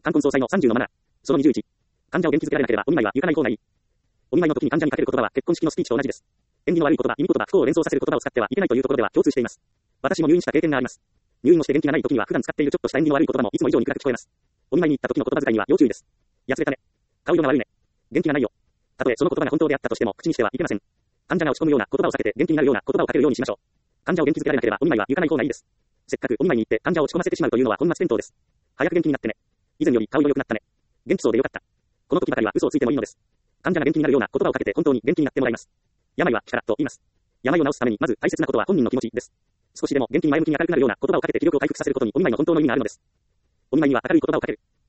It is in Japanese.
冠婚葬祭の30のマナー。その21。患者を元気づけられなければお見舞いは行かない方がいい。お見舞いの時に患者にかける言葉は結婚式のスピーチと同じです。縁起の悪い言葉、意味言葉、不幸を連想させる言葉を使ってはいけないというところでは共通しています。私も入院した経験があります。入院をして元気がない時には普段使っているちょっとした縁起の悪い言葉もいつも以上に暗く聞こえます。お見舞いに行った時の言葉遣いには要注意です。やつれたね。顔色が悪いね。元気がないよ。たとえその言葉が本当であったとしても口にしてはいけません。患者が落ち込むような言葉を避けて元気になるような言葉をかけるようにしましょう。患者を元気づけられなければお見舞いは行かない方がいいです。せっかくお見舞いに行って患者を落ち込ませてしまうというのは本末転倒です。早く元気になってね。以前より顔色良くなったね。元気そうでよかった。この時ばかりは嘘をついてもいいのです。患者が元気になるような言葉をかけて本当に元気になってもらいます。病は気からと言います。病を治すためにまず大切なことは本人の気持ちです。少しでも元気に前向きに明るくなるような言葉をかけて気力を回復させることにお見舞いの本当の意味があるのです。お見舞いには明るい言葉をかける。